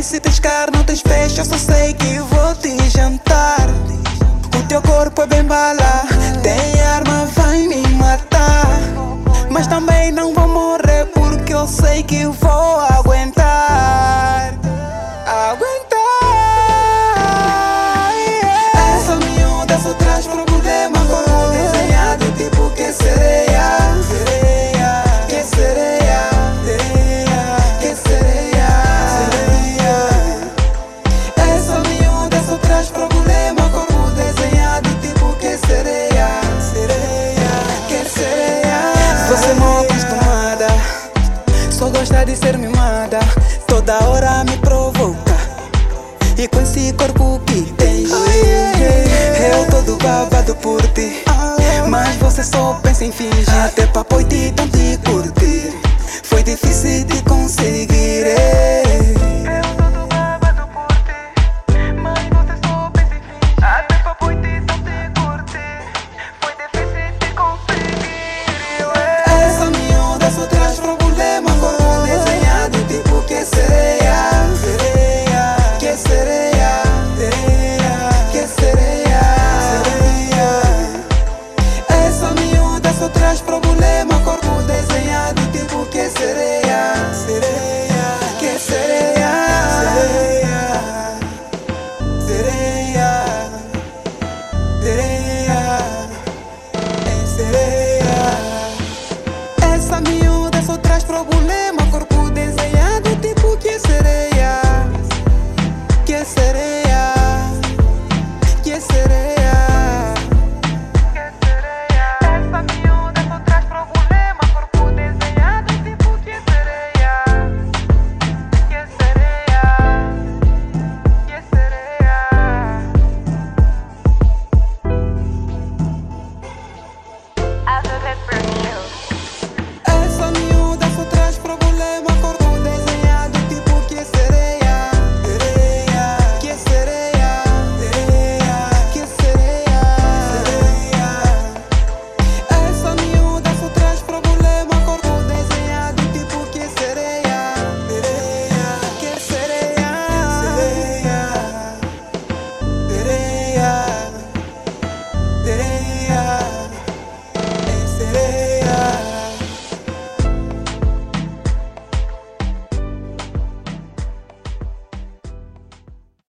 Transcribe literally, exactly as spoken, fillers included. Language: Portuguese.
Mas se tiscar não tens peixe, eu só sei que vou te jantar. O teu corpo é bem bala, tem arma, vai me matar. Mas também não vou morrer porque eu sei que vou aguentar. Aguentar. Yeah. Essa miúda só traz problema, corpo desenhado tipo que sereia. Sereia, que sereia, sereia, que sereia, sereia. Essa miúda só traz problema, corpo desenhado tipo que sereia. Sereia, que sereia. Você é mal acostumada, só gosta de ser mimada, toda hora me provoca. E com esse corpo que tens, eu todo babado por ti. Mas você só pensa em fingir, até pra poder te curtir. Foi difícil de conseguir.